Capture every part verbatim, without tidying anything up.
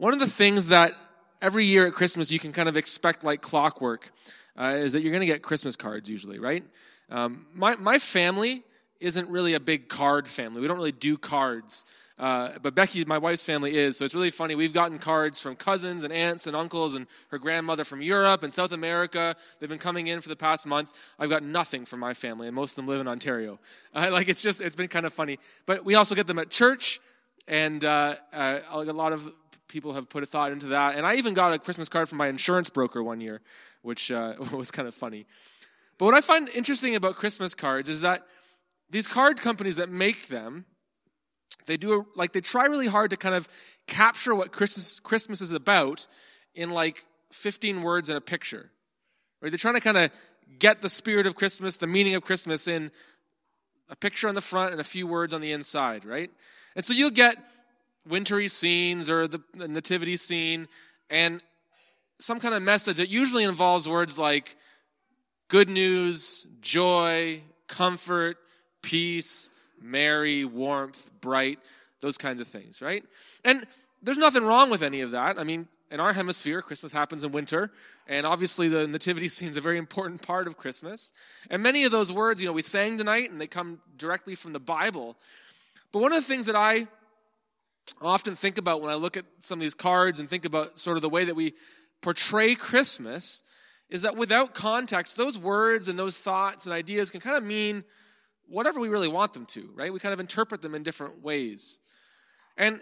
One of the things that every year at Christmas you can kind of expect like clockwork uh, is that you're going to get Christmas cards usually, right? Um, my my family isn't really a big card family. We don't really do cards. Uh, but Becky, my wife's family is, so it's really funny. We've gotten cards from cousins and aunts and uncles and her grandmother from Europe and South America. They've been coming in for the past month. I've got nothing from my family, and most of them live in Ontario. Uh, like it's just, it's been kind of funny. But we also get them at church, and uh, uh, a lot of people have put a thought into that. And I even got a Christmas card from my insurance broker one year, which uh, was kind of funny. But what I find interesting about Christmas cards is that these card companies that make them, They do a, like they try really hard to kind of capture what Christmas Christmas is about in like fifteen words and a picture. Right? They're trying to kind of get the spirit of Christmas, the meaning of Christmas in a picture on the front and a few words on the inside, right? And so you'll get wintry scenes or the, the nativity scene and some kind of message that usually involves words like good news, joy, comfort, peace, merry, warmth, bright, those kinds of things, right? And there's nothing wrong with any of that. I mean, in our hemisphere, Christmas happens in winter, and obviously the nativity scene is a very important part of Christmas. And many of those words, you know, we sang tonight, and they come directly from the Bible. But one of the things that I often think about when I look at some of these cards and think about sort of the way that we portray Christmas is that without context, those words and those thoughts and ideas can kind of mean whatever we really want them to, right? We kind of interpret them in different ways. And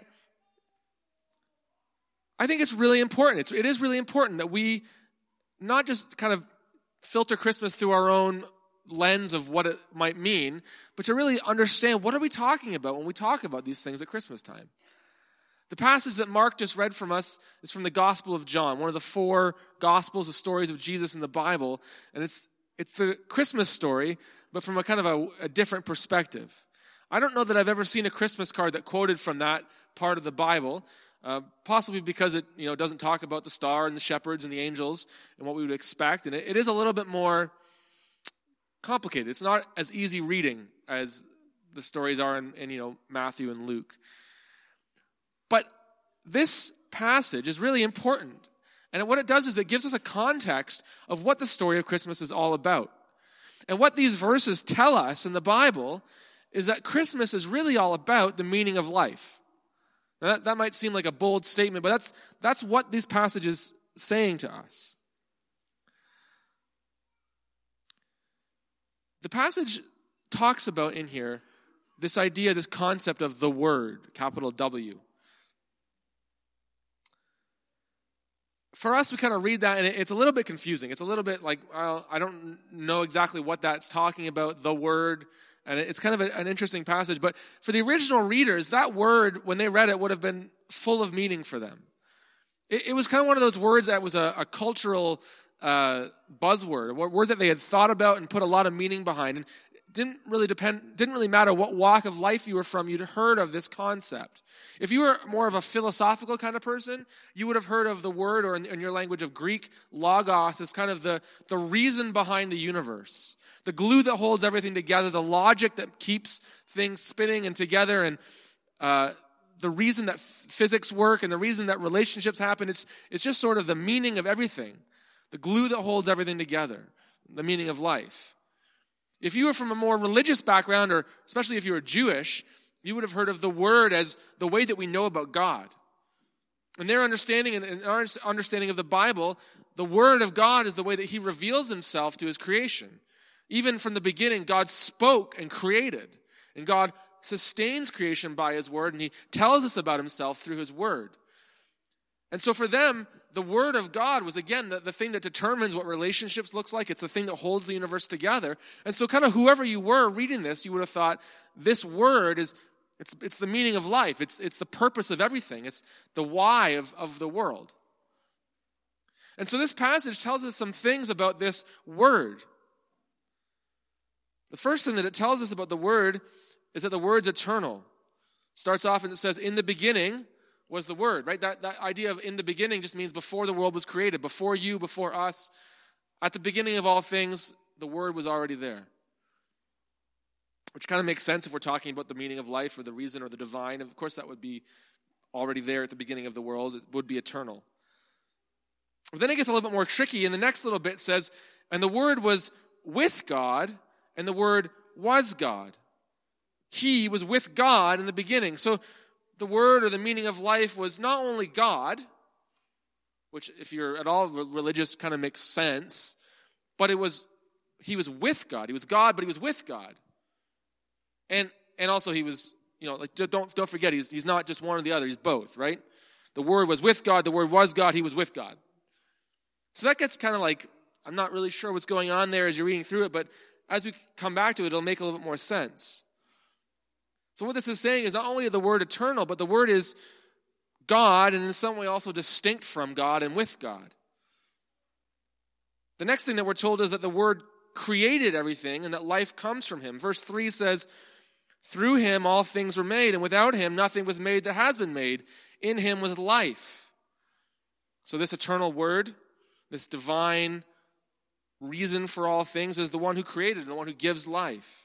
I think it's really important. It's, it is really important that we not just kind of filter Christmas through our own lens of what it might mean, but to really understand what are we talking about when we talk about these things at Christmas time. The passage that Mark just read from us is from the Gospel of John, one of the four Gospels, the stories of Jesus in the Bible. And it's it's the Christmas story, but from a kind of a, a different perspective. I don't know that I've ever seen a Christmas card that quoted from that part of the Bible, uh, possibly because it you know doesn't talk about the star and the shepherds and the angels and what we would expect. And it, it is a little bit more complicated. It's not as easy reading as the stories are in, in you know Matthew and Luke. But this passage is really important. And what it does is it gives us a context of what the story of Christmas is all about. And what these verses tell us in the Bible is that Christmas is really all about the meaning of life. Now that, that might seem like a bold statement, but that's, that's what these passages are saying to us. The passage talks about in here this idea, this concept of the Word, capital W. For us, we kind of read that, and it's a little bit confusing. It's a little bit like, well, I don't know exactly what that's talking about, the Word, and it's kind of a, an interesting passage. But for the original readers, that word, when they read it, would have been full of meaning for them. It, it was kind of one of those words that was a, a cultural uh, buzzword, a word that they had thought about and put a lot of meaning behind. And didn't really depend, didn't really matter what walk of life you were from, you'd heard of this concept. If you were more of a philosophical kind of person, you would have heard of the word, or in, in your language of Greek, logos, as kind of the, the reason behind the universe. The glue that holds everything together, the logic that keeps things spinning and together, and uh, the reason that f- physics work and the reason that relationships happen. It's, it's just sort of the meaning of everything. The glue that holds everything together, the meaning of life. If you were from a more religious background, or especially if you were Jewish, you would have heard of the Word as the way that we know about God. In their understanding and our understanding of the Bible, the Word of God is the way that He reveals Himself to His creation. Even from the beginning, God spoke and created. And God sustains creation by His Word, and He tells us about Himself through His Word. And so for them, the Word of God was, again, the, the thing that determines what relationships looks like. It's the thing that holds the universe together. And so kind of whoever you were reading this, you would have thought, this Word is, it's, it's the meaning of life. It's, it's the purpose of everything. It's the why of, of the world. And so this passage tells us some things about this Word. The first thing that it tells us about the Word is that the Word's eternal. It starts off and it says, in the beginning was the Word, right? That, that idea of in the beginning just means before the world was created, before you, before us. At the beginning of all things, the Word was already there. Which kind of makes sense if we're talking about the meaning of life or the reason or the divine. Of course, that would be already there at the beginning of the world. It would be eternal. But then it gets a little bit more tricky, and the next little bit says, and the Word was with God, and the Word was God. He was with God in the beginning. So the word or the meaning of life was not only God, which if you're at all religious kind of makes sense, but it was, he was with God. He was God, but he was with God. And and also he was, you know, like don't don't forget, he's he's not just one or the other, he's both, right? The Word was with God, the Word was God, he was with God. So that gets kind of like, I'm not really sure what's going on there as you're reading through it, but as we come back to it, it'll make a little bit more sense. So what this is saying is not only the Word eternal, but the Word is God and in some way also distinct from God and with God. The next thing that we're told is that the Word created everything and that life comes from him. Verse three says, through him all things were made, and without him nothing was made that has been made. In him was life. So this eternal Word, this divine reason for all things, is the one who created and the one who gives life.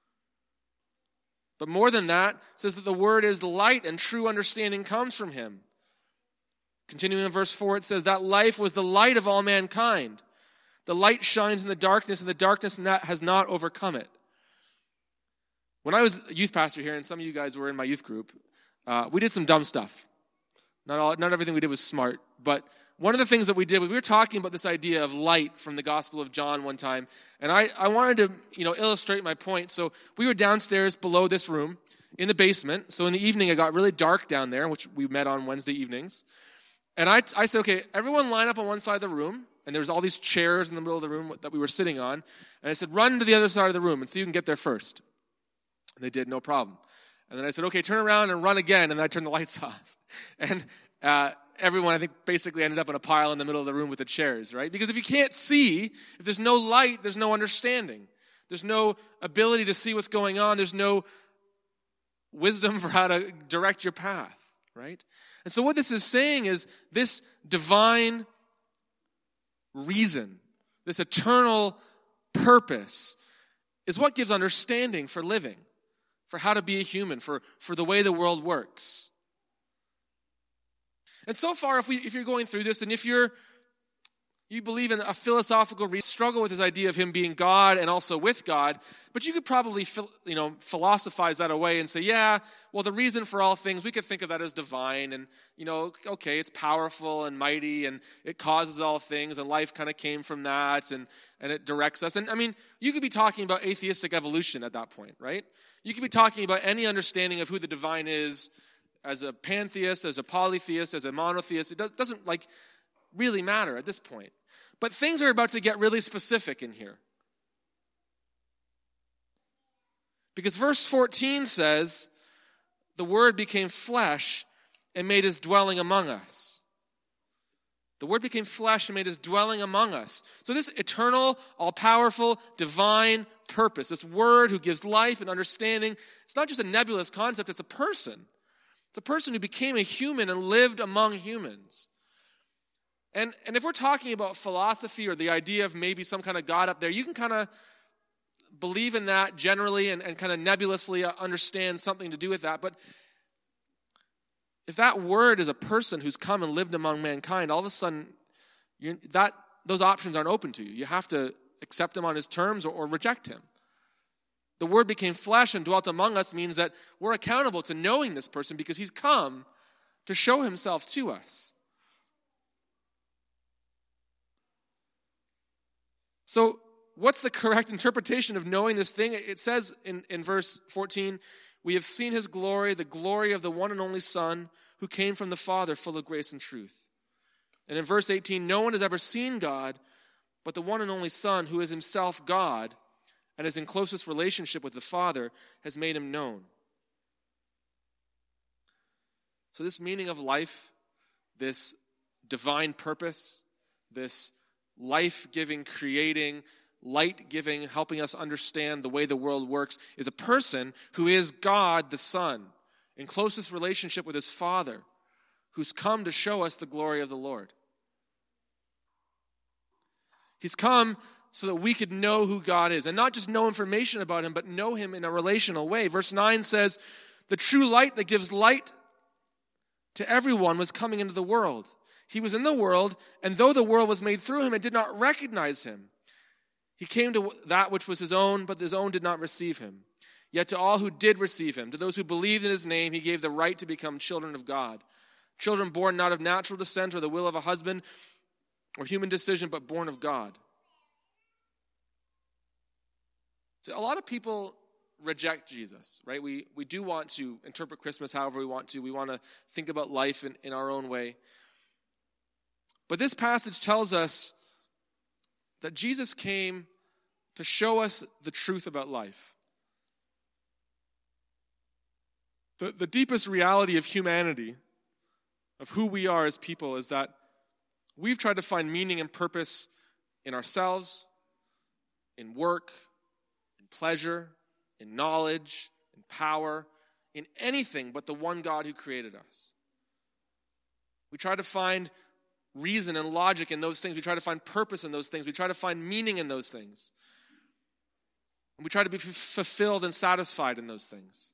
But more than that, it says that the Word is light and true understanding comes from him. Continuing in verse four, it says that life was the light of all mankind. The light shines in the darkness, and the darkness has not overcome it. When I was a youth pastor here, and some of you guys were in my youth group, uh, we did some dumb stuff. Not all, not everything we did was smart, but one of the things that we did was we were talking about this idea of light from the Gospel of John one time, and I, I wanted to, you know, illustrate my point. So we were downstairs below this room in the basement. So in the evening, it got really dark down there, which we met on Wednesday evenings. And I, I said, okay, everyone line up on one side of the room, and there was all these chairs in the middle of the room that we were sitting on. And I said, run to the other side of the room and see who can get there first. And they did, no problem. And then I said, okay, turn around and run again. And then I turned the lights off. And uh, everyone, I think, basically ended up in a pile in the middle of the room with the chairs, right? Because if you can't see, if there's no light, there's no understanding. There's no ability to see what's going on. There's no wisdom for how to direct your path, right? And so what this is saying is this divine reason, this eternal purpose is what gives understanding for living, for how to be a human, for, for the way the world works. And so far, if we if you're going through this, and if you're you believe in a philosophical reason, struggle with this idea of him being God and also with God, but you could probably you know philosophize that away and say, yeah, well, the reason for all things, we could think of that as divine, and you know, okay, it's powerful and mighty, and it causes all things, and life kind of came from that, and and it directs us. And I mean, you could be talking about atheistic evolution at that point, right? You could be talking about any understanding of who the divine is as a pantheist, as a polytheist, as a monotheist. It does, doesn't like really matter at this point. But things are about to get really specific in here. Because verse fourteen says, the Word became flesh and made his dwelling among us. The Word became flesh and made his dwelling among us. So this eternal, all-powerful, divine purpose, this Word who gives life and understanding, it's not just a nebulous concept, it's a person. It's a person who became a human and lived among humans. And, and if we're talking about philosophy or the idea of maybe some kind of God up there, you can kind of believe in that generally and, and kind of nebulously understand something to do with that. But if that Word is a person who's come and lived among mankind, all of a sudden you're, that those options aren't open to you. You have to accept him on his terms or, or reject him. The Word became flesh and dwelt among us means that we're accountable to knowing this person because he's come to show himself to us. So what's the correct interpretation of knowing this thing? It says in, in verse fourteen, we have seen his glory, the glory of the one and only Son who came from the Father, full of grace and truth. And in verse eighteen, no one has ever seen God, but the one and only Son, who is himself God and is in closest relationship with the Father, has made him known. So this meaning of life, this divine purpose, this life-giving, creating, light-giving, helping us understand the way the world works, is a person who is God the Son, in closest relationship with his Father, who's come to show us the glory of the Lord. He's come so that we could know who God is, and not just know information about him, but know him in a relational way. Verse nine says, the true light that gives light to everyone was coming into the world. He was in the world, and though the world was made through him, it did not recognize him. He came to that which was his own, but his own did not receive him. Yet to all who did receive him, to those who believed in his name, he gave the right to become children of God. Children born not of natural descent or the will of a husband or human decision, but born of God. So a lot of people reject Jesus, right? We we do want to interpret Christmas however we want to. We want to think about life in, in our own way. But this passage tells us that Jesus came to show us the truth about life. The, the deepest reality of humanity, of who we are as people, is that we've tried to find meaning and purpose in ourselves, in work, in pleasure, in knowledge, in power, in anything but the one God who created us. We try to find reason and logic in those things. We try to find purpose in those things. We try to find meaning in those things. And we try to be f- fulfilled and satisfied in those things.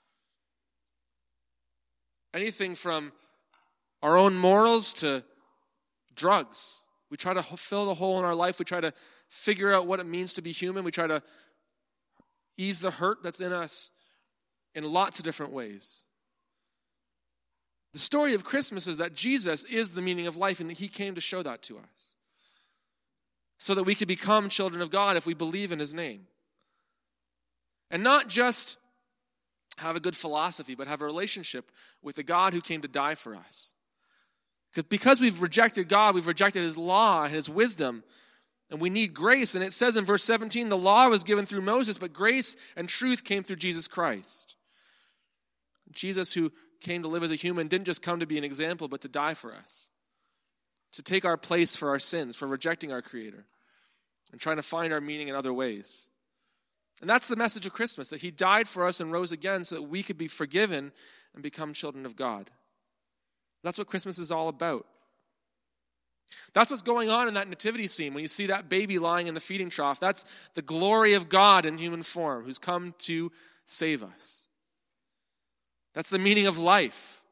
Anything from our own morals to drugs. We try to fill the hole in our life. We try to figure out what it means to be human. We try to ease the hurt that's in us in lots of different ways. The story of Christmas is that Jesus is the meaning of life, and that he came to show that to us so that we could become children of God if we believe in his name. And not just have a good philosophy, but have a relationship with the God who came to die for us. Because because we've rejected God, we've rejected his law and his wisdom, and we need grace. And it says in verse seventeen, the law was given through Moses, but grace and truth came through Jesus Christ. Jesus, who came to live as a human, didn't just come to be an example, but to die for us. To take our place for our sins, for rejecting our Creator, and trying to find our meaning in other ways. And that's the message of Christmas, that he died for us and rose again so that we could be forgiven and become children of God. That's what Christmas is all about. That's what's going on in that nativity scene. When you see that baby lying in the feeding trough, that's the glory of God in human form who's come to save us. That's the meaning of life.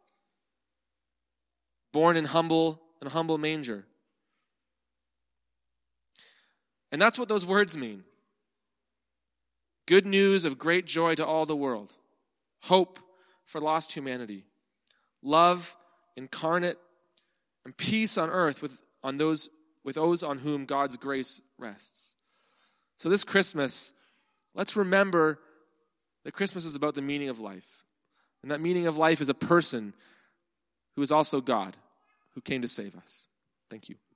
Born in humble, in a humble manger. And that's what those words mean. Good news of great joy to all the world. Hope for lost humanity. Love incarnate, and peace on earth with on those with those on whom God's grace rests. So this Christmas, let's remember that Christmas is about the meaning of life. And that meaning of life is a person who is also God, who came to save us. Thank you.